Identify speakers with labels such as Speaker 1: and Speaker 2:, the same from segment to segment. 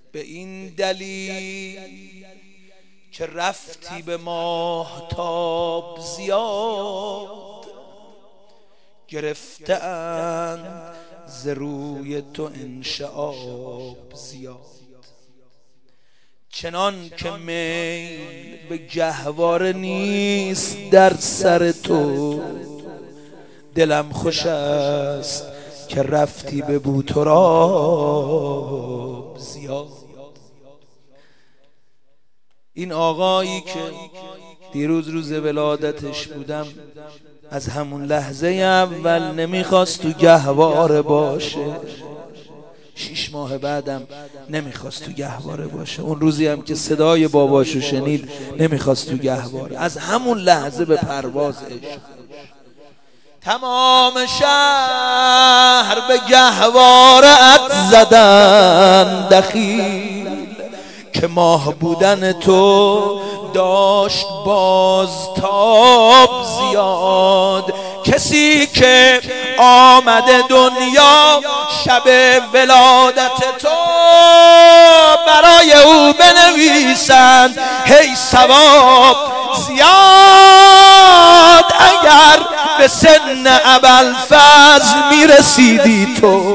Speaker 1: به این دلیل که رفتی به ماهتاب زیاد، گرفته‌اند ز روی تو انشعاب زیاد. چنان که میل به گهواره نیست در سر تو، دلم خوش است که رفتی به بوتراب زیاد. این آقایی که دیروز روز ولادتش بودم از همون لحظه اول نمیخواست تو گهواره باشه، 6 ماه بعدم نمیخواست تو گهواره باشه. اون روزی هم که صدای باباشو شنید نمیخواست تو گهواره. از همون لحظه به پرواز عشق. تمام شهر به گهواره‌ات زدن دخیل، که ماه بودن تو داشت بازتاب زیاد. کسی که آمده دنیا شب ولادت تو، برای او بنویسند هی ثواب زیاد. اگر به سن ابوالفضل میرسیدی تو،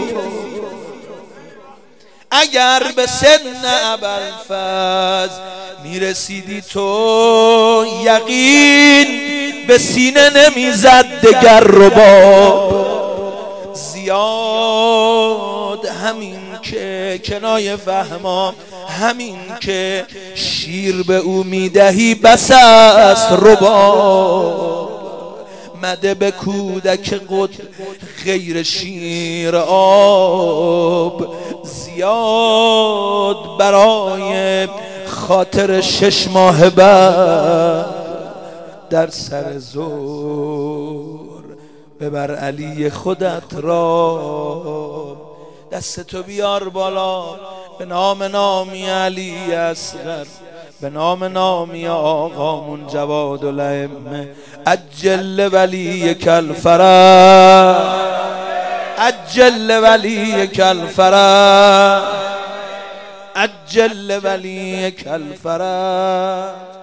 Speaker 1: اگر به سن ابوالفضل میرسیدی تو، یقین به سینه نمیزد دگر رباب زیاد. همین که کنایه فهمام، همین که شیر به او میدهی بس است رباب. مده به کودک قد غیر شیر آب زیاد. برای خاطر 6 ماه بعد در سر زور ببر علی خودت را. دستتو بیار بالا به نام نامی علی اصغر، به نام نامی آقامون جواد الائمه. عجل ولیک الفرج، عجل ولیک الفرج، عجل ولیک الفرج.